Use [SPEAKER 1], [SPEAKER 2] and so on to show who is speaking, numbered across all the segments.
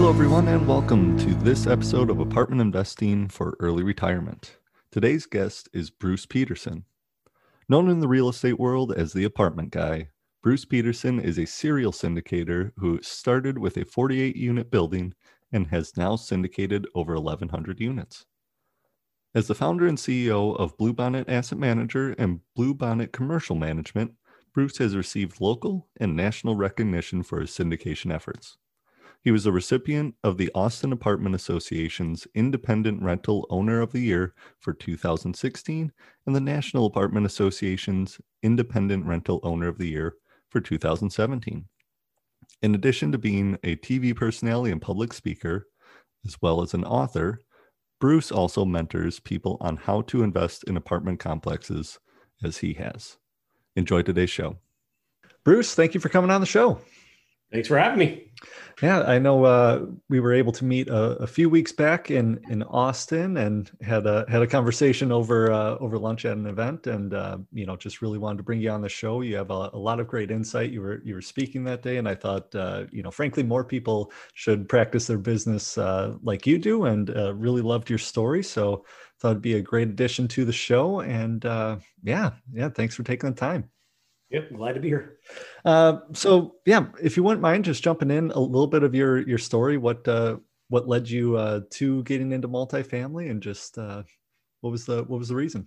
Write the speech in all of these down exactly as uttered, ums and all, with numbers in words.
[SPEAKER 1] Hello, everyone, and welcome to this episode of Apartment Investing for Early Retirement. Today's guest is Bruce Peterson. Known in the real estate world as the apartment guy, Bruce Peterson is a serial syndicator who started with a forty-eight unit building and has now syndicated over eleven hundred units. As the founder and C E O of Bluebonnet Asset Manager and Bluebonnet Commercial Management, Bruce has received local and national recognition for his syndication efforts. He was a recipient of the Austin Apartment Association's Independent Rental Owner of the Year for two thousand sixteen and the National Apartment Association's Independent Rental Owner of the Year for two thousand seventeen. In addition to being a T V personality and public speaker, as well as an author, Bruce also mentors people on how to invest in apartment complexes as he has. Enjoy today's show. Bruce, thank you for coming on the show.
[SPEAKER 2] Thanks for having me.
[SPEAKER 1] Yeah, I know uh, we were able to meet a, a few weeks back in, in Austin and had a had a conversation over uh, over lunch at an event, and uh, you know, just really wanted to bring you on the show. You have a, a lot of great insight. You were you were speaking that day, and I thought uh, you know, frankly, more people should practice their business uh, like you do, and uh, really loved your story. So thought it'd be a great addition to the show. And uh, yeah, yeah, thanks for taking the time.
[SPEAKER 2] Yep, glad to be here.
[SPEAKER 1] Uh, so yeah, if you wouldn't mind just jumping in a little bit of your your story, what uh, what led you uh, to getting into multifamily, and just uh, what was the what was the reason?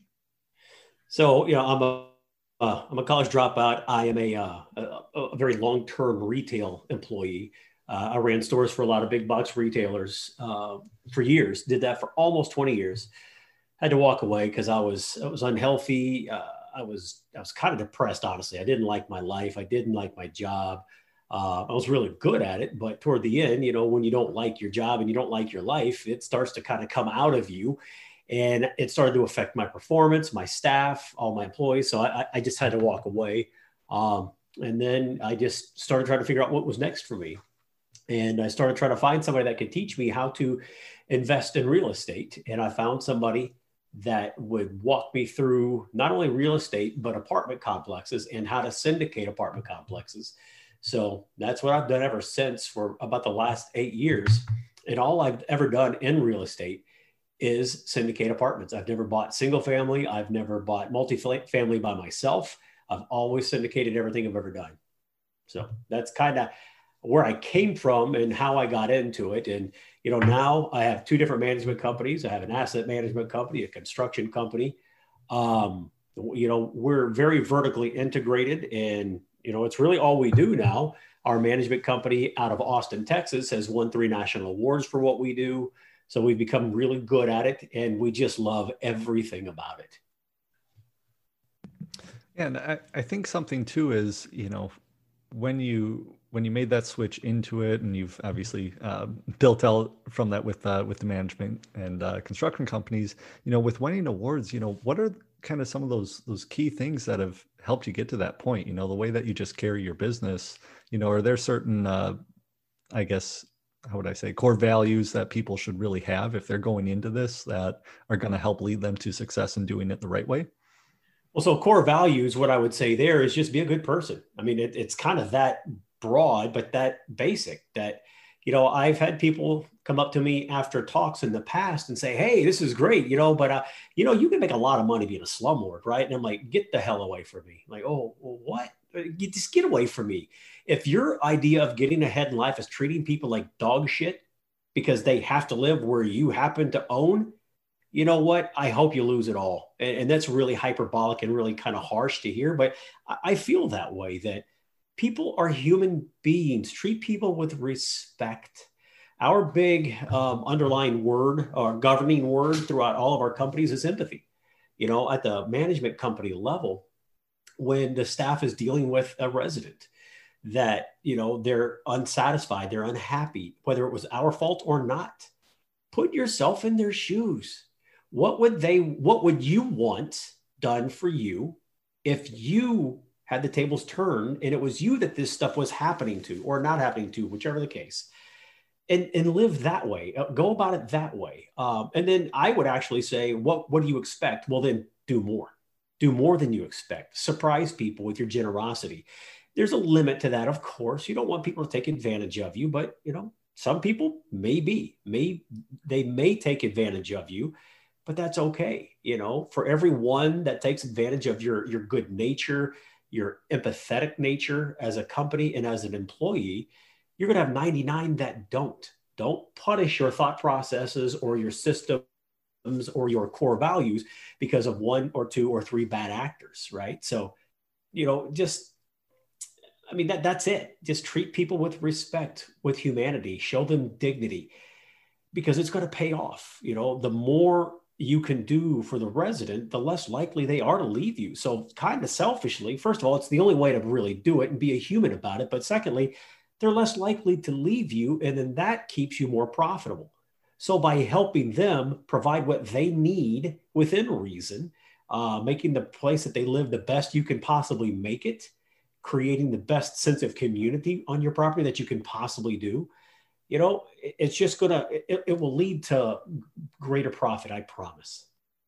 [SPEAKER 2] So you know, I'm a uh, I'm a college dropout. I am a uh, a, a very long term retail employee. Uh, I ran stores for a lot of big box retailers uh, for years. Did that for almost twenty years. Had to walk away because I was I was unhealthy. Uh, I was I was kind of depressed, honestly. I didn't like my life. I didn't like my job. Uh, I was really good at it, but toward the end, you know, when you don't like your job and you don't like your life, it starts to kind of come out of you, and it started to affect my performance, my staff, all my employees. So I, I just had to walk away, um, and then I just started trying to figure out what was next for me, and I started trying to find somebody that could teach me how to invest in real estate, and I found somebody that would walk me through not only real estate, but apartment complexes and how to syndicate apartment complexes. So that's what I've done ever since for about the last eight years. And all I've ever done in real estate is syndicate apartments. I've never bought single family. I've never bought multifamily by myself. I've always syndicated everything I've ever done. So that's kind of where I came from and how I got into it. And, you know, now I have two different management companies. I have an asset management company, a construction company. Um, you know, we're very vertically integrated, and, you know, it's really all we do now. Our management company out of Austin, Texas has won three national awards for what we do. So we've become really good at it, and we just love everything about it.
[SPEAKER 1] And I, I think something too is, you know, when you when you made that switch into it, and you've obviously uh, built out from that with uh, with the management and uh, construction companies, you know, with winning awards, you know, what are kind of some of those those key things that have helped you get to that point? You know, the way that you just carry your business, you know, are there certain, uh, I guess, how would I say, core values that people should really have if they're going into this that are going to help lead them to success in doing it the right way?
[SPEAKER 2] Well, so core values, what I would say there is just be a good person. I mean, it, it's kind of that broad, but that basic that, you know, I've had people come up to me after talks in the past and say, hey, this is great, you know, but, uh, you know, you can make a lot of money being a slumlord, right? And I'm like, get the hell away from me. Like, oh, well, what? You just get away from me. If your idea of getting ahead in life is treating people like dog shit because they have to live where you happen to own, you know what? I hope you lose it all. And, and that's really hyperbolic and really kind of harsh to hear, but I, I feel that way, that people are human beings. Treat people with respect. Our big um, underlying word or governing word throughout all of our companies is empathy. You know, at the management company level, when the staff is dealing with a resident that, you know, they're unsatisfied, they're unhappy, whether it was our fault or not, put yourself in their shoes. What would they, what would you want done for you if you had the tables turned and it was you that this stuff was happening to or not happening to, whichever the case, and, and live that way, go about it that way. Um, and then I would actually say, what, what do you expect? Well, then do more, do more than you expect. Surprise people with your generosity. There's a limit to that. Of course, you don't want people to take advantage of you, but, you know, Some people may be, may, they may take advantage of you, but that's okay. You know, for every one that takes advantage of your, your good nature, your empathetic nature as a company and as an employee, you're going to have ninety-nine that don't. Don't punish your thought processes or your systems or your core values because of one or two or three bad actors, right? So, you know, just, I mean, that that's it. Just treat people with respect, with humanity, show them dignity, because it's going to pay off. You know, the more you can do for the resident, the less likely they are to leave you. So kind of selfishly, first of all, it's the only way to really do it and be a human about it. But secondly, they're less likely to leave you. And then that keeps you more profitable. So by helping them provide what they need within reason, uh, making the place that they live the best you can possibly make it, creating the best sense of community on your property that you can possibly do, you know, it's just gonna, it, it will lead to greater profit, I promise.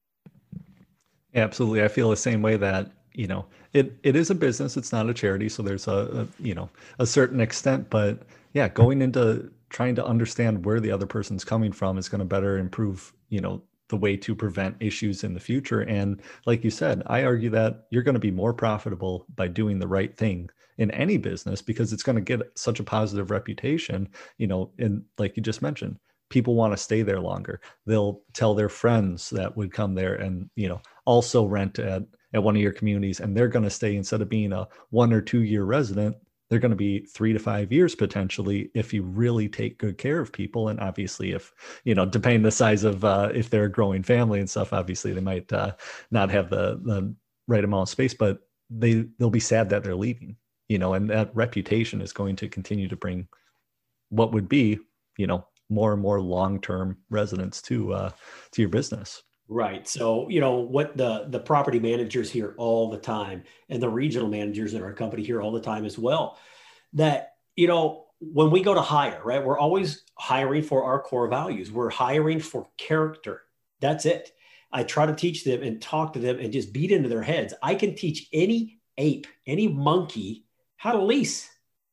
[SPEAKER 1] Yeah, absolutely. I feel the same way that, you know, it, it is a business. It's not a charity. So there's a, a, you know, a certain extent, but yeah, going into trying to understand where the other person's coming from is going to better improve, you know, the way to prevent issues in the future. And like you said, I argue that you're going to be more profitable by doing the right thing in any business, because it's going to get such a positive reputation, you know, and like you just mentioned, people want to stay there longer. They'll tell their friends that would come there and, you know, also rent at, at one of your communities, and they're going to stay, instead of being a one or two year resident, they're going to be three to five years potentially, if you really take good care of people. And obviously, if, you know, depending the size of, uh, if they're a growing family and stuff, obviously they might uh, not have the, the right amount of space, but they, they'll be sad that they're leaving, you know, and that reputation is going to continue to bring what would be, you know, more and more long-term residents to, uh, to your business.
[SPEAKER 2] Right. So, you know, what the, the property managers hear all the time, and the regional managers in our company hear all the time as well, that, you know, when we go to hire, right, we're always hiring for our core values. We're hiring for character. That's it. I try to teach them and talk to them and just beat into their heads. I can teach any ape, any monkey how to lease,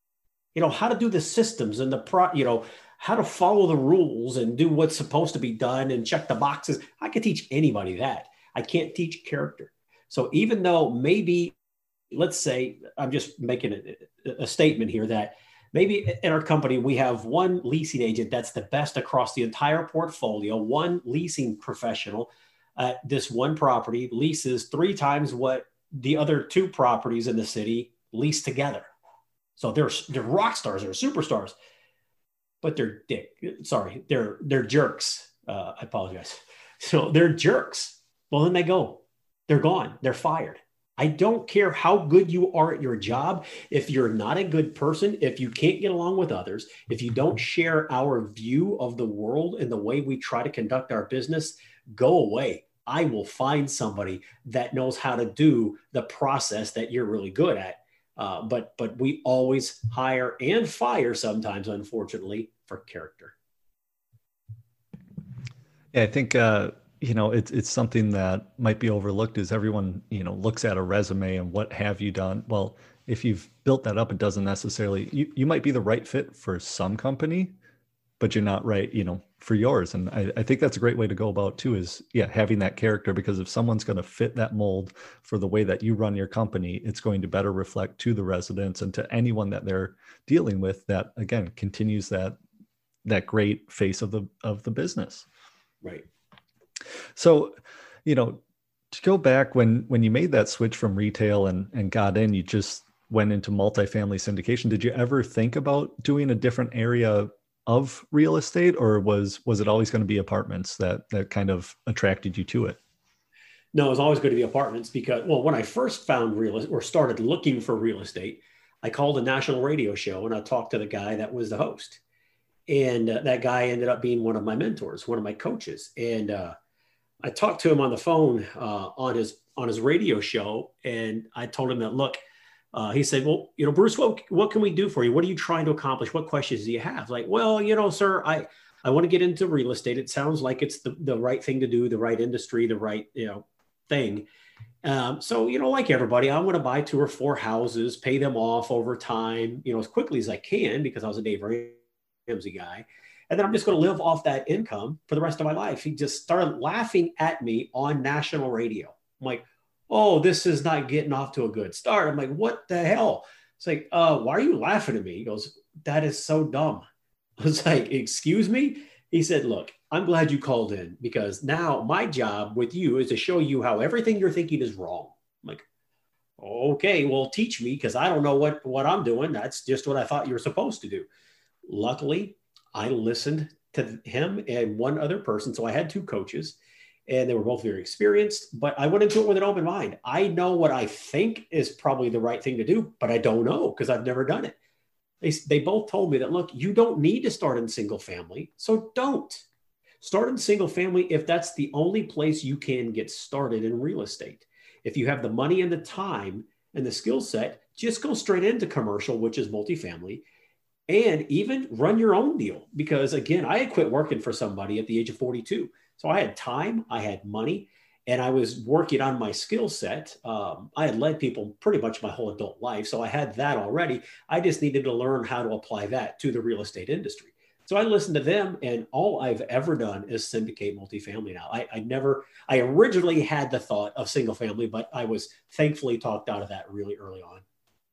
[SPEAKER 2] you know, how to do the systems and the pro, you know, how to follow the rules and do what's supposed to be done and check the boxes. I could teach anybody that. I can't teach character. So even though maybe, let's say, I'm just making a, a statement here that maybe in our company, we have one leasing agent that's the best across the entire portfolio, one leasing professional at this one property leases three times what the other two properties in the city lease together. So they're, they're rock stars, they're superstars. But they're dick. Sorry, they're they're jerks. Uh, I apologize. So they're jerks. Well, then they go. They're gone. They're fired. I don't care how good you are at your job. If you're not a good person, if you can't get along with others, if you don't share our view of the world and the way we try to conduct our business, go away. I will find somebody that knows how to do the process that you're really good at. Uh, but but we always hire and fire sometimes, unfortunately, for character.
[SPEAKER 1] Yeah, I think uh, you know, it's it's something that might be overlooked. Is everyone, you know, looks at a resume and what have you done? Well, if you've built that up, it doesn't necessarily. You you might be the right fit for some company, but you're not right, you know, for yours. And I, I think that's a great way to go about too, is yeah, having that character, because if someone's going to fit that mold for the way that you run your company, it's going to better reflect to the residents and to anyone that they're dealing with, that again, continues that, that great face of the, of the business.
[SPEAKER 2] Right.
[SPEAKER 1] So, you know, to go back when, when you made that switch from retail and, and got in, you just went into multifamily syndication. Did you ever think about doing a different area of real estate, or was was it always going to be apartments that that kind of attracted you to it?
[SPEAKER 2] No, it was always going to be apartments because, well, when I first found real estate or started looking for real estate, I called a national radio show and I talked to the guy that was the host. And uh, that guy ended up being one of my mentors, one of my coaches. And uh, I talked to him on the phone uh, on his on his radio show. And I told him that, look, Uh, he said, well, you know, Bruce, what, what can we do for you? What are you trying to accomplish? What questions do you have? Like, well, you know, sir, I, I want to get into real estate. It sounds like it's the, the right thing to do, the right industry, the right, you know, thing. Um, so, you know, like everybody, I want to buy two or four houses, pay them off over time, you know, as quickly as I can, because I was a day variable Ramsey guy. And then I'm just going to live off that income for the rest of my life. He just started laughing at me on national radio. I'm like, oh, this is not getting off to a good start. I'm like, what the hell? It's like, uh, why are you laughing at me? He goes, that is so dumb. I was like, excuse me? He said, look, I'm glad you called in because now my job with you is to show you how everything you're thinking is wrong. I'm like, okay, well, teach me because I don't know what, what I'm doing. That's just what I thought you were supposed to do. Luckily, I listened to him and one other person. So I had two coaches and they were both very experienced, but I went into it with an open mind. I know what I think is probably the right thing to do, but I don't know because I've never done it. They, they both told me that, look, you don't need to start in single family. So don't start in single family if that's the only place you can get started in real estate. If you have the money and the time and the skill set, just go straight into commercial, which is multifamily. And even run your own deal. Because again, I had quit working for somebody at the age of forty-two. So I had time, I had money, and I was working on my skill set. Um, I had led people pretty much my whole adult life. So I had that already. I just needed to learn how to apply that to the real estate industry. So I listened to them, and all I've ever done is syndicate multifamily now. I, I never, I originally had the thought of single family, but I was thankfully talked out of that really early on.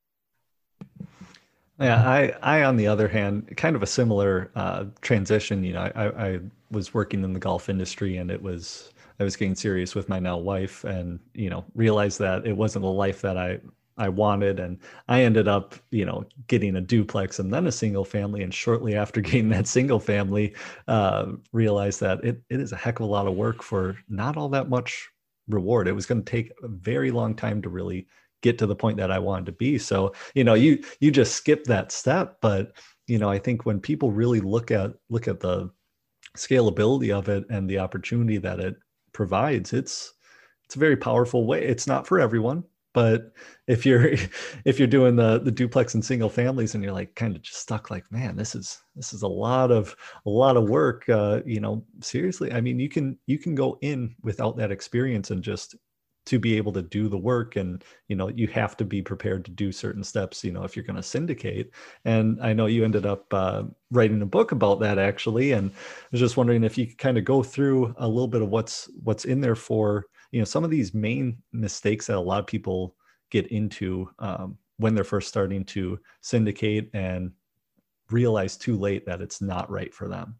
[SPEAKER 1] Yeah, I, I, on the other hand, kind of a similar uh, transition. You know, I, I was working in the golf industry, and it was I was getting serious with my now wife, and you know, realized that it wasn't the life that I I wanted, and I ended up, you know, getting a duplex and then a single family, and shortly after getting that single family, uh, realized that it it is a heck of a lot of work for not all that much reward. It was going to take a very long time to really get to the point that I wanted to be. So, you know, you, you just skip that step. But, you know, I think when people really look at, look at the scalability of it and the opportunity that it provides, it's, it's a very powerful way. It's not for everyone, but if you're, if you're doing the, the duplex and single families and you're like kind of just stuck like, man, this is, this is a lot of, a lot of work, uh, you know, seriously. I mean, you can, you can go in without that experience and just to be able to do the work. And, you know, you have to be prepared to do certain steps, you know, if you're going to syndicate. And I know you ended up uh, writing a book about that actually. And I was just wondering if you could kind of go through a little bit of what's, what's in there for, you know, some of these main mistakes that a lot of people get into um, when they're first starting to syndicate and realize too late that it's not right for them.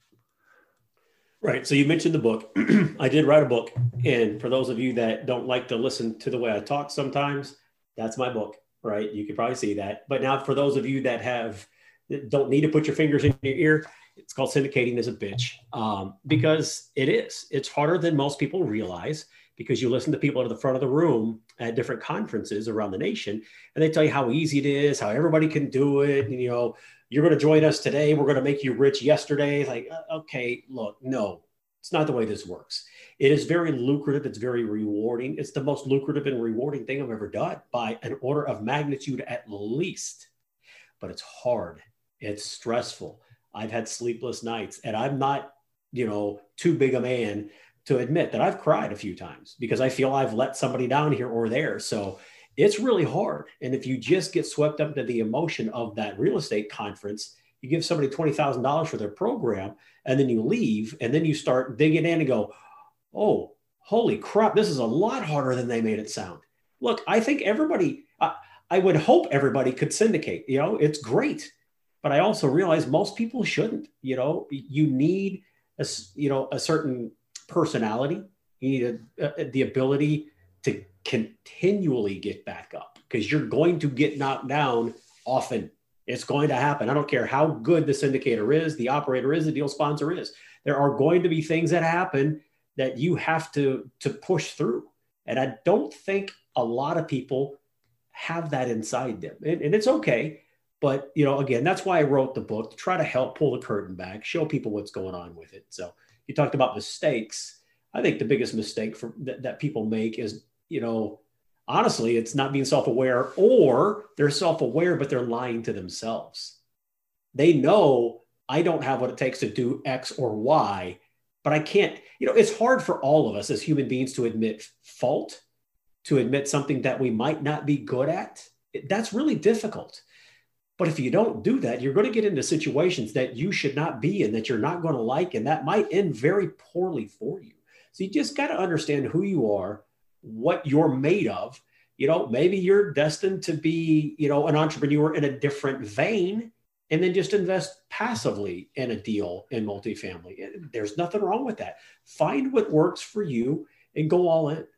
[SPEAKER 2] Right. So you mentioned the book. I did write a book. And for those of you that don't like to listen to the way I talk sometimes, that's my book, right? You could probably see that. But now for those of you that have, that don't need to put your fingers in your ear, it's called Syndicating is a Bitch. Um, because it is. It's harder than most people realize because you listen to people at the front of the room at different conferences around the nation, and they tell you how easy it is, how everybody can do it. And, you know, you're going to join us today. We're going to make you rich yesterday. Like, okay, look, no, it's not the way this works. It is very lucrative. It's very rewarding. It's the most lucrative and rewarding thing I've ever done by an order of magnitude at least. But it's hard. It's stressful. I've had sleepless nights, and I'm not, you know, too big a man to admit that I've cried a few times because I feel I've let somebody down here or there. So it's really hard. And if you just get swept up into the emotion of that real estate conference, you give somebody twenty thousand dollars for their program, and then you leave, and then you start digging in and go, oh, holy crap, this is a lot harder than they made it sound. Look, I think everybody, I, I would hope everybody could syndicate. You know, it's great. But I also realize most people shouldn't. You know, you need a, you know, a certain personality. You need a, a, the ability to continually get back up because you're going to get knocked down often. It's going to happen. I don't care how good the syndicator is, the operator is, the deal sponsor is. There are going to be things that happen that you have to, to push through. And I don't think a lot of people have that inside them. And, and it's okay. But, you know, again, that's why I wrote the book, to try to help pull the curtain back, show people what's going on with it. So you talked about mistakes. I think the biggest mistake for, that, that people make is, you know, honestly, it's not being self-aware, or they're self-aware, but they're lying to themselves. They know I don't have what it takes to do X or Y, but I can't, you know, it's hard for all of us as human beings to admit fault, to admit something that we might not be good at. That's really difficult. But if you don't do that, you're going to get into situations that you should not be in, that you're not going to like, and that might end very poorly for you. So you just got to understand who you are, what you're made of. You know, maybe you're destined to be, you know, an entrepreneur in a different vein, and then just invest passively in a deal in multifamily. There's nothing wrong with that. Find what works for you and go all in.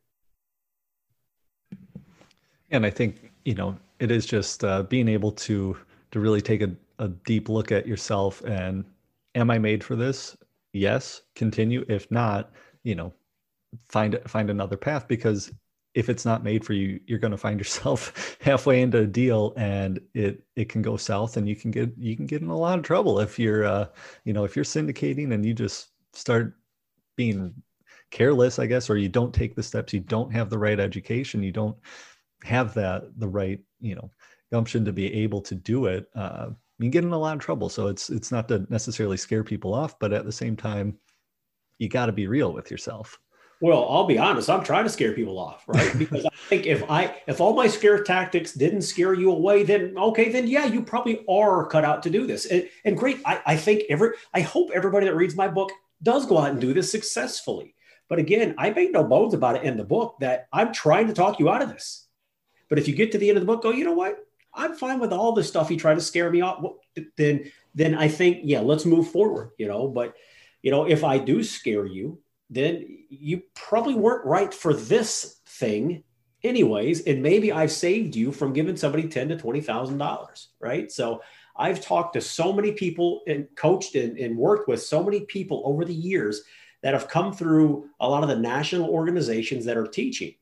[SPEAKER 1] And I think, you know, it is just uh, being able to to really take a, a deep look at yourself and, am I made for this? Yes, continue. If not, you know, find find another path, because if it's not made for you, you're going to find yourself halfway into a deal and it it can go south, and you can get you can get in a lot of trouble if you're uh, you know, if you're syndicating and you just start being careless, I guess, or you don't take the steps, you don't have the right education, you don't have that the right, you know, gumption to be able to do it, uh, you get in a lot of trouble. So it's it's not to necessarily scare people off, but at the same time, you got to be real with yourself.
[SPEAKER 2] Well, I'll be honest, I'm trying to scare people off, right? Because I think if I if all my scare tactics didn't scare you away, then okay, then yeah, you probably are cut out to do this. And, and great, I, I think every I hope everybody that reads my book does go out and do this successfully. But again, I make no bones about it in the book that I'm trying to talk you out of this. But if you get to the end of the book, go, you know what? I'm fine with all this stuff. He tried to scare me off. Then, then I think, yeah, let's move forward, you know, but you know, if I do scare you, then you probably weren't right for this thing anyways. And maybe I've saved you from giving somebody ten thousand to twenty thousand dollars, right? So I've talked to so many people and coached and, and worked with so many people over the years that have come through a lot of the national organizations that are teaching.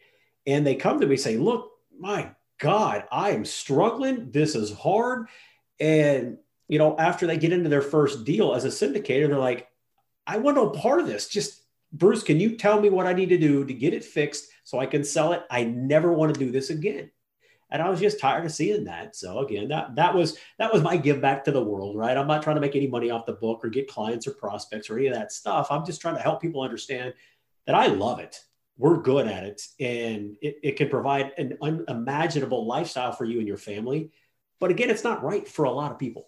[SPEAKER 2] And they come to me and say, look, my God, I am struggling. This is hard. And, you know, after they get into their first deal as a syndicator, they're like, I want no part of this. Just, Bruce, can you tell me what I need to do to get it fixed so I can sell it? I never want to do this again. And I was just tired of seeing that. So again, that, that was, that was my give back to the world, right? I'm not trying to make any money off the book or get clients or prospects or any of that stuff. I'm just trying to help people understand that I love it. We're good at it, and it, it can provide an unimaginable lifestyle for you and your family. But again, it's not right for a lot of people.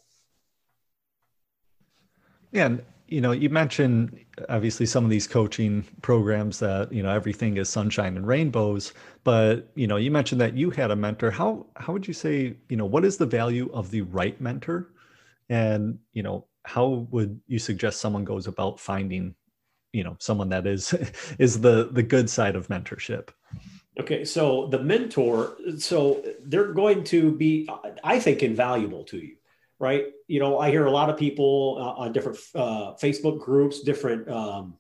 [SPEAKER 1] Yeah. And, you know, you mentioned obviously some of these coaching programs that, you know, everything is sunshine and rainbows, but, you know, you mentioned that you had a mentor. How, how would you say, you know, what is the value of the right mentor? And, you know, how would you suggest someone goes about finding, you know, someone that is, is the, the good side of mentorship?
[SPEAKER 2] Okay. So the mentor, so they're going to be, I think, invaluable to you, right? You know, I hear a lot of people uh, on different uh, Facebook groups, different um,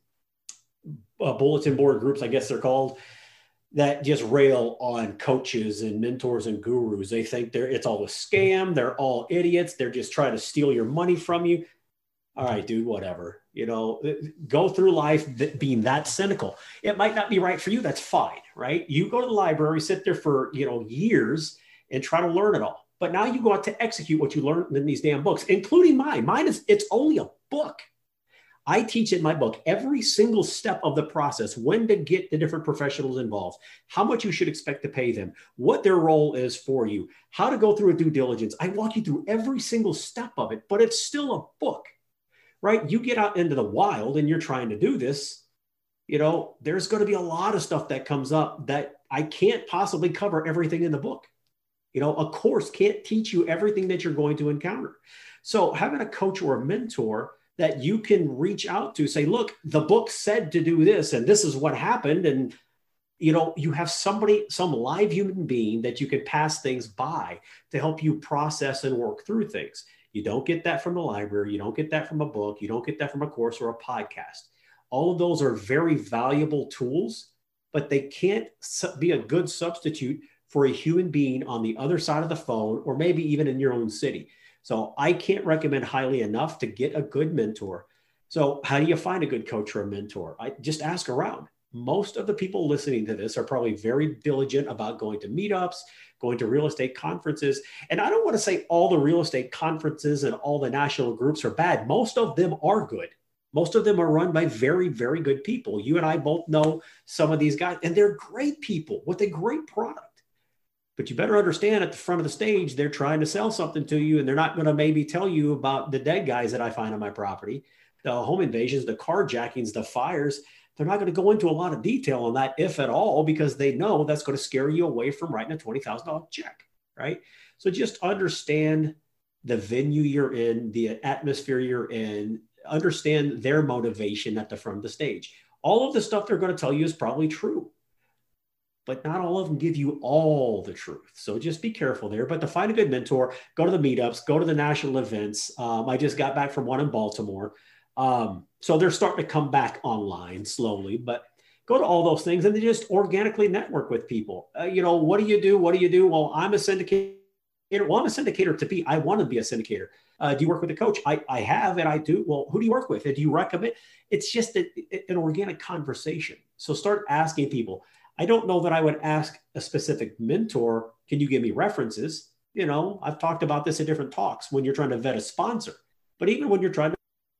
[SPEAKER 2] uh, bulletin board groups, I guess they're called, that just rail on coaches and mentors and gurus. They think they're, it's all a scam. They're all idiots. They're just trying to steal your money from you. All right, dude, whatever, you know, go through life th- being that cynical. It might not be right for you. That's fine, right? You go to the library, sit there for, you know, years and try to learn it all. But now you go out to execute what you learned in these damn books, including mine. Mine is, it's only a book. I teach in my book every single step of the process, when to get the different professionals involved, how much you should expect to pay them, what their role is for you, how to go through a due diligence. I walk you through every single step of it, but it's still a book. Right? You get out into the wild and you're trying to do this, you know, there's going to be a lot of stuff that comes up that I can't possibly cover everything in the book. You know, a course can't teach you everything that you're going to encounter. So having a coach or a mentor that you can reach out to, say, look, the book said to do this, and this is what happened. And, you know, you have somebody, some live human being that you can pass things by to help you process and work through things. You don't get that from the library. You don't get that from a book. You don't get that from a course or a podcast. All of those are very valuable tools, but they can't be a good substitute for a human being on the other side of the phone, or maybe even in your own city. So I can't recommend highly enough to get a good mentor. So how do you find a good coach or a mentor? I just ask around. Most of the people listening to this are probably very diligent about going to meetups, going to real estate conferences. And I don't want to say all the real estate conferences and all the national groups are bad. Most of them are good. Most of them are run by very, very good people. You and I both know some of these guys, and they're great people with a great product. But you better understand at the front of the stage, they're trying to sell something to you, and they're not going to maybe tell you about the dead guys that I find on my property, the home invasions, the carjackings, the fires. They're not going to go into a lot of detail on that, if at all, because they know that's going to scare you away from writing a twenty thousand dollars check, right? So just understand the venue you're in, the atmosphere you're in, understand their motivation at the front of the stage. All of the stuff they're going to tell you is probably true, but not all of them give you all the truth. So just be careful there. But to find a good mentor, go to the meetups, go to the national events. Um, I just got back from one in Baltimore. Um, so they're starting to come back online slowly, but go to all those things and then just organically network with people. Uh, you know, what do you do? What do you do? Well, I'm a syndicator. Well, I'm a syndicator to be. I want to be a syndicator. Uh, do you work with a coach? I, I have, and I do. Well, who do you work with? And do you recommend? It's just a, an organic conversation. So start asking people. I don't know that I would ask a specific mentor, can you give me references? You know, I've talked about this in different talks when you're trying to vet a sponsor, but even when you're trying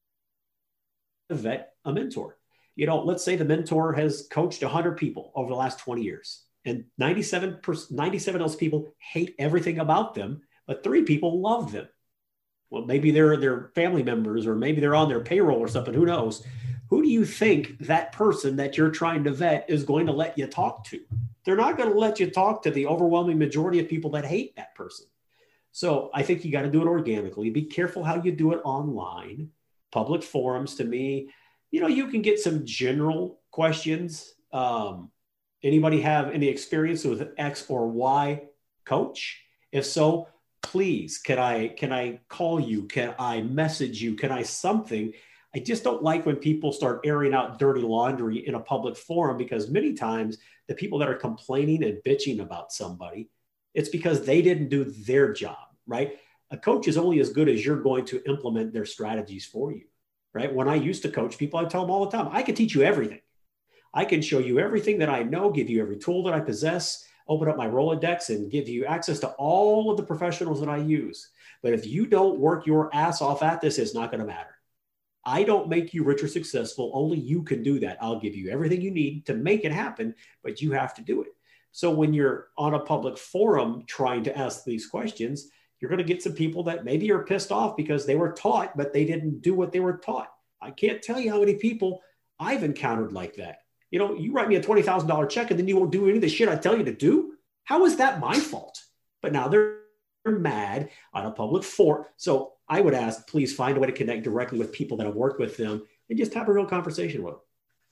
[SPEAKER 2] to vet a mentor, you know, let's say the mentor has coached one hundred people over the last twenty years, and ninety-seven percent, ninety-seven of those people hate everything about them, but three people love them. Well, maybe they're their family members, or maybe they're on their payroll or something, who knows? Who do you think that person that you're trying to vet is going to let you talk to? They're not going to let you talk to the overwhelming majority of people that hate that person. So I think you got to do it organically. Be careful how you do it online. Public forums, to me, you know, you can get some general questions. Um, anybody have any experience with X or Y coach? If so, please, can I, can I call you? Can I message you? Can I something? I just don't like when people start airing out dirty laundry in a public forum, because many times the people that are complaining and bitching about somebody, it's because they didn't do their job, right? A coach is only as good as you're going to implement their strategies for you, right? When I used to coach people, I tell them all the time, I can teach you everything. I can show you everything that I know, give you every tool that I possess, open up my Rolodex and give you access to all of the professionals that I use. But if you don't work your ass off at this, it's not going to matter. I don't make you rich or successful. Only you can do that. I'll give you everything you need to make it happen, but you have to do it. So when you're on a public forum trying to ask these questions, you're going to get some people that maybe are pissed off because they were taught, but they didn't do what they were taught. I can't tell you how many people I've encountered like that. You know, you write me a twenty thousand dollars check and then you won't do any of the shit I tell you to do. How is that my fault? But now they're mad on a public forum. So I would ask, please find a way to connect directly with people that have worked with them and just have a real conversation with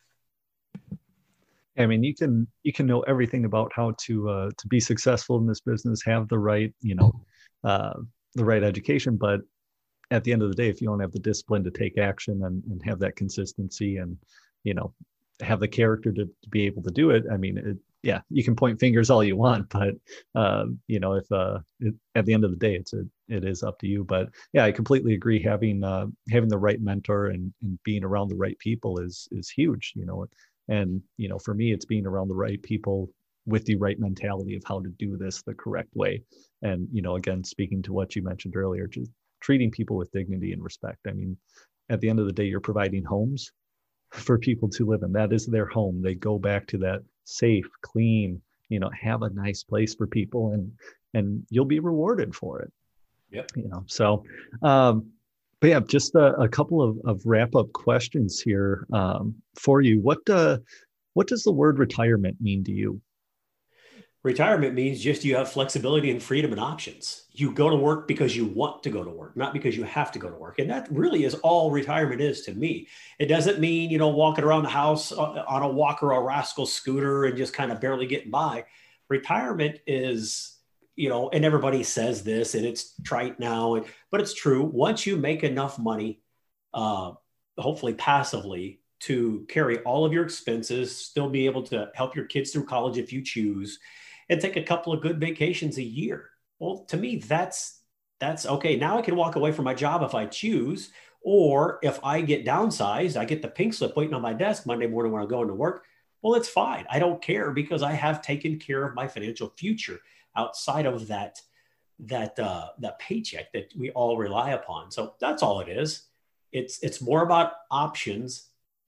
[SPEAKER 2] them.
[SPEAKER 3] I mean, you can you can know everything about how to uh, to be successful in this business, have the right, you know, uh, the right education, but at the end of the day, if you don't have the discipline to take action and, and have that consistency and, you know, have the character to, to be able to do it, I mean, it, yeah, you can point fingers all you want, but uh, you know, if uh, it, at the end of the day, it's a, it is up to you. But yeah, I completely agree. Having uh, having the right mentor and, and being around the right people is is huge. You know, and you know, for me, it's being around the right people with the right mentality of how to do this the correct way. And you know, again, speaking to what you mentioned earlier, just treating people with dignity and respect. I mean, at the end of the day, you're providing homes for people to live in. That is their home. They go back to that safe, clean, you know, have a nice place for people, and and you'll be rewarded for it.
[SPEAKER 2] Yep.
[SPEAKER 3] You know, so um but yeah, just a, a couple of, of wrap-up questions here um for you. What uh what does the word retirement mean to you?
[SPEAKER 2] Retirement means just you have flexibility and freedom and options. You go to work because you want to go to work, not because you have to go to work. And that really is all retirement is to me. It doesn't mean, you know, walking around the house on a walker or a rascal scooter and just kind of barely getting by. Retirement is, you know, and everybody says this and it's trite now, but it's true. Once you make enough money, uh, hopefully passively, to carry all of your expenses, still be able to help your kids through college if you choose, and take a couple of good vacations a year. Well, to me, that's, that's okay. Now I can walk away from my job if I choose, or if I get downsized, I get the pink slip waiting on my desk Monday morning when I'm going to work. Well, it's fine. I don't care because I have taken care of my financial future outside of that, that, uh, that paycheck that we all rely upon. So that's all it is. It's, it's more about options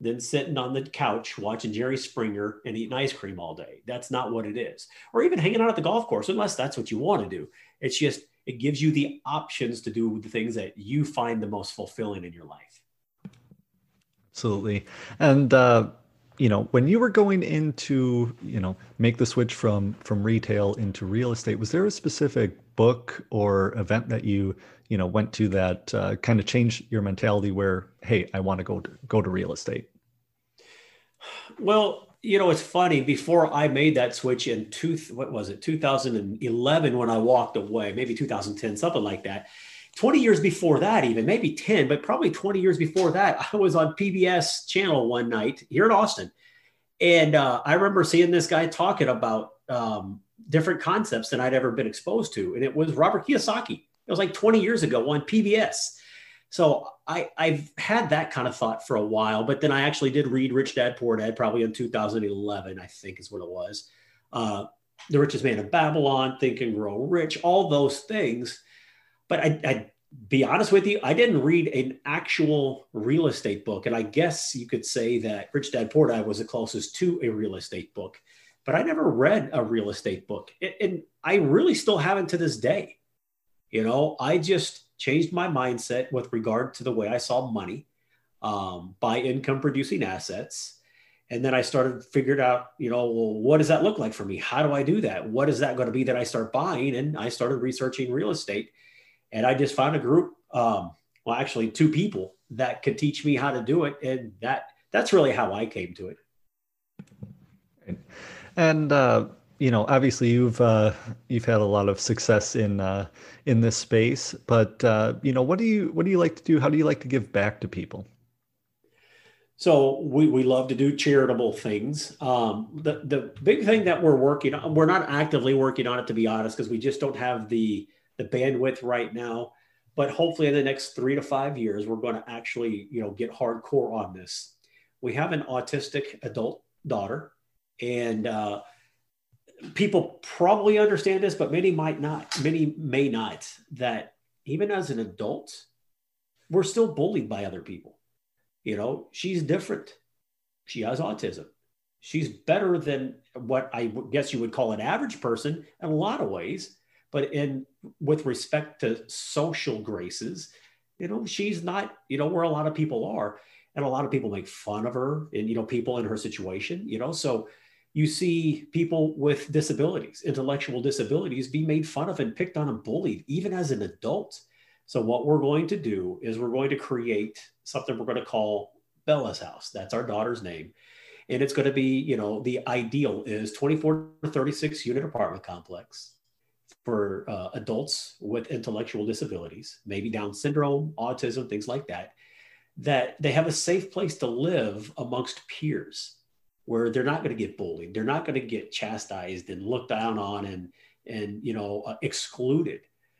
[SPEAKER 2] than sitting on the couch watching Jerry Springer and eating ice cream all day. That's not what it is. Or even hanging out at the golf course, unless that's what you want to do. It's just, it gives you the options to do the things that you find the most fulfilling in your life.
[SPEAKER 3] Absolutely. And, uh, you know, when you were going into, you know, make the switch from from retail into real estate, was there a specific book or event that you, you know, went to that uh, kind of changed your mentality where, hey, I want to go to go to real estate?
[SPEAKER 2] Well, you know, it's funny. Before I made that switch in two, what was it, two thousand eleven, when I walked away, maybe two thousand ten, something like that. twenty years before that, even maybe ten, but probably twenty years before that, I was on P B S channel one night here in Austin. And uh, I remember seeing this guy talking about um, different concepts than I'd ever been exposed to. And it was Robert Kiyosaki. It was like twenty years ago on P B S. So I, I've had that kind of thought for a while, but then I actually did read Rich Dad, Poor Dad, probably in two thousand eleven, I think is what it was. Uh, The Richest Man in Babylon, Think and Grow Rich, all those things. But I, I be honest with you, I didn't read an actual real estate book. And I guess you could say that Rich Dad, Poor Dad was the closest to a real estate book, but I never read a real estate book. And, and I really still haven't to this day. You know, I just changed my mindset with regard to the way I saw money, um, buy income producing assets. And then I started figured out, you know, well, what does that look like for me? How do I do that? What is that going to be that I start buying? And I started researching real estate. And I just found a group, um, well, actually two people that could teach me how to do it. And that that's really how I came to it.
[SPEAKER 3] And, uh, you know, obviously you've, uh, you've had a lot of success in, uh, in this space, but, uh, you know, what do you, what do you like to do? How do you like to give back to people?
[SPEAKER 2] So we, we love to do charitable things. Um, the, the big thing that we're working on, we're not actively working on it, to be honest, because we just don't have the, the bandwidth right now, but hopefully in the next three to five years, we're going to actually, you know, get hardcore on this. We have an autistic adult daughter, and uh, people probably understand this, but many might not, many may not, that even as an adult, we're still bullied by other people. You know, she's different. She has autism. She's better than what I guess you would call an average person in a lot of ways. But in with respect to social graces, you know, she's not, you know, where a lot of people are. And a lot of people make fun of her and, you know, people in her situation, you know, so you see people with disabilities, intellectual disabilities, be made fun of and picked on and bullied, even as an adult. So what we're going to do is we're going to create something we're going to call Bella's House. That's our daughter's name. And it's going to be, you know, the ideal is twenty-four to thirty-six unit apartment complex for uh, adults with intellectual disabilities, maybe Down syndrome, autism, things like that, that they have a safe place to live amongst peers where they're not going to get bullied. They're not going to get chastised and looked down on and, and you know, uh, excluded.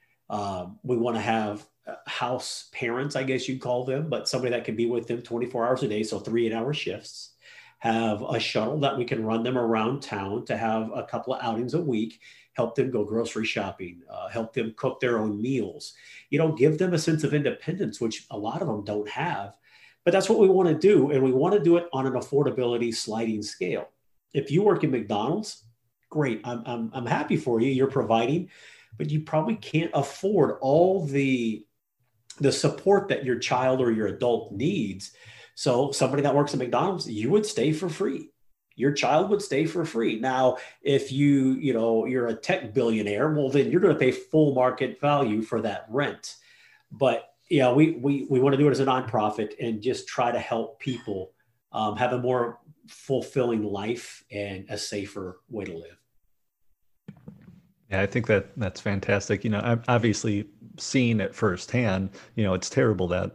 [SPEAKER 2] Um, we want to have house parents, I guess you'd call them, but somebody that can be with them twenty-four hours a day. So three eight hour shifts, have a shuttle that we can run them around town to have a couple of outings a week, help them go grocery shopping, uh, help them cook their own meals, you know, give them a sense of independence, which a lot of them don't have. But that's what we want to do. And we want to do it on an affordability sliding scale. If you work in McDonald's, great. I'm, I'm, I'm happy for you. You're providing, but you probably can't afford all the, the support that your child or your adult needs. So somebody that works at McDonald's, you would stay for free. Your child would stay for free. Now, if you, you know, you're a tech billionaire, well, then you're going to pay full market value for that rent. But yeah, we, we, we want to do it as a nonprofit and just try to help people um, have a more fulfilling life and a safer way to live.
[SPEAKER 3] Yeah, I think that that's fantastic. You know, I've obviously seen it firsthand. You know, it's terrible that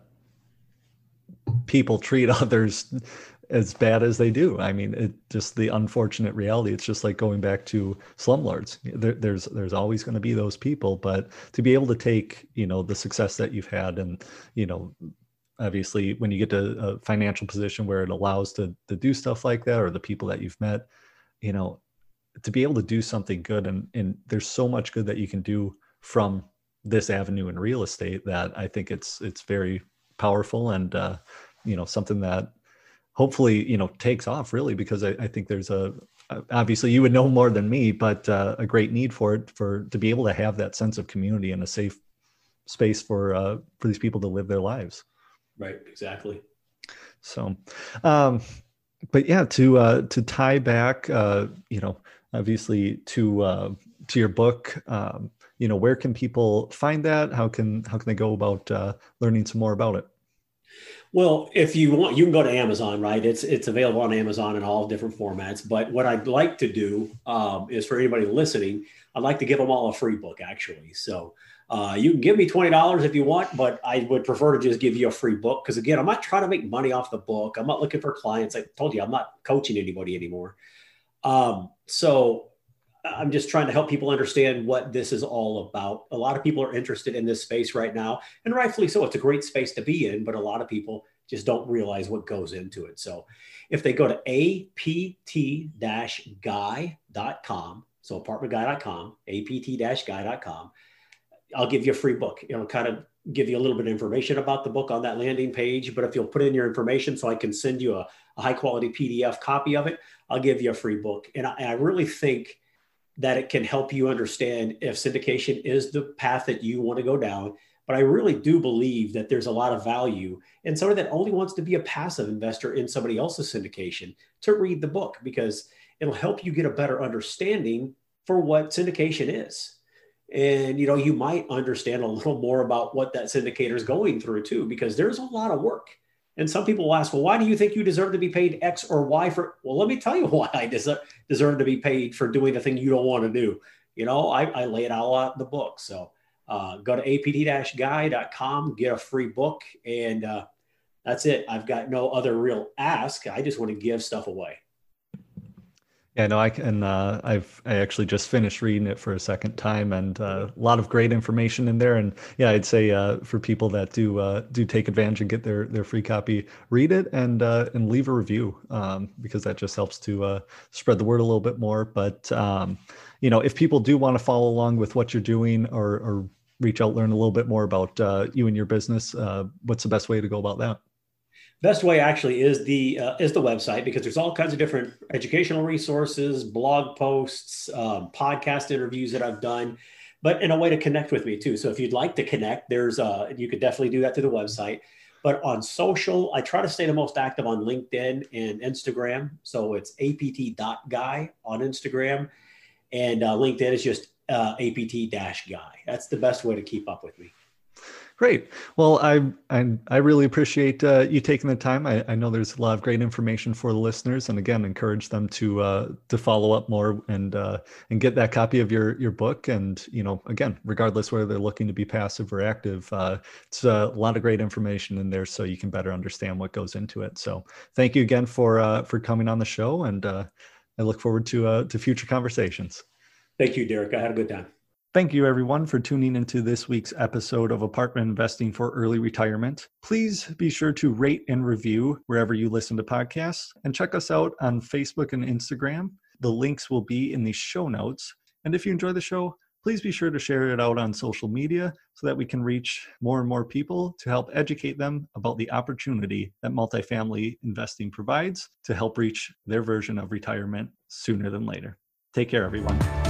[SPEAKER 3] people treat others as bad as they do. I mean, it just the unfortunate reality. It's just like going back to slumlords. There, there's there's always going to be those people, but to be able to take, you know, the success that you've had, and you know, obviously when you get to a financial position where it allows to to do stuff like that, or the people that you've met, you know, to be able to do something good, and and there's so much good that you can do from this avenue in real estate that I think it's it's very powerful, and uh, you know, something that hopefully, you know, takes off really, because I, I think there's a, obviously you would know more than me, but uh, a great need for it, for to be able to have that sense of community and a safe space for uh, for these people to live their lives.
[SPEAKER 2] Right, exactly.
[SPEAKER 3] So, um, but yeah, to uh, to tie back, uh, you know, obviously to uh, to your book, um, you know, where can people find that? How can how can they go about uh, learning some more about it?
[SPEAKER 2] Well, if you want, you can go to Amazon, right? It's it's available on Amazon in all different formats. But what I'd like to do um, is for anybody listening, I'd like to give them all a free book, actually. So uh, you can give me twenty dollars if you want, but I would prefer to just give you a free book. Because again, I'm not trying to make money off the book. I'm not looking for clients. I told you, I'm not coaching anybody anymore. Um, so I'm just trying to help people understand what this is all about. A lot of people are interested in this space right now, and rightfully so. It's a great space to be in, but a lot of people just don't realize what goes into it. So if they go to A P T guy dot com, so apartment guy dot com, A P T guy dot com, I'll give you a free book. It'll kind of give you a little bit of information about the book on that landing page. But if you'll put in your information so I can send you a, a high quality P D F copy of it, I'll give you a free book. And I, and I really think that it can help you understand if syndication is the path that you want to go down. But I really do believe that there's a lot of value in somebody that only wants to be a passive investor in somebody else's syndication to read the book, because it'll help you get a better understanding for what syndication is. And, you know, you might understand a little more about what that syndicator is going through too, because there's a lot of work. And some people will ask, well, why do you think you deserve to be paid X or Y for? Well, let me tell you why I deserve, deserve to be paid for doing the thing you don't want to do. You know, I, I lay it all out in the book. So uh, go to A P T guy dot com, get a free book. And uh, that's it. I've got no other real ask. I just want to give stuff away.
[SPEAKER 3] Yeah, no, I can. Uh, I've I actually just finished reading it for a second time, and uh, a lot of great information in there. And yeah, I'd say uh, for people that do uh, do take advantage and get their their free copy, read it and uh, and leave a review, um, because that just helps to uh, spread the word a little bit more. But um, you know, if people do want to follow along with what you're doing, or or reach out, learn a little bit more about uh, you and your business, uh, what's the best way to go about that?
[SPEAKER 2] Best way actually is the uh, is the website, because there's all kinds of different educational resources, blog posts, um, podcast interviews that I've done, but in a way to connect with me too. So if you'd like to connect, there's uh, you could definitely do that through the website. But on social, I try to stay the most active on LinkedIn and Instagram. So it's A P T dot guy on Instagram, and uh, LinkedIn is just uh, A P T guy. That's the best way to keep up with me.
[SPEAKER 3] Great. Well, I I, I really appreciate uh, you taking the time. I, I know there's a lot of great information for the listeners, and again, encourage them to uh, to follow up more and uh, and get that copy of your your book. And you know, again, regardless whether they're looking to be passive or active, uh, it's a lot of great information in there, so you can better understand what goes into it. So, thank you again for uh, for coming on the show, and uh, I look forward to uh, to future conversations.
[SPEAKER 2] Thank you, Derek. I had a good time.
[SPEAKER 3] Thank you, everyone, for tuning into this week's episode of Apartment Investing for Early Retirement. Please be sure to rate and review wherever you listen to podcasts, and check us out on Facebook and Instagram. The links will be in the show notes. And if you enjoy the show, please be sure to share it out on social media so that we can reach more and more people to help educate them about the opportunity that multifamily investing provides to help reach their version of retirement sooner than later. Take care, everyone.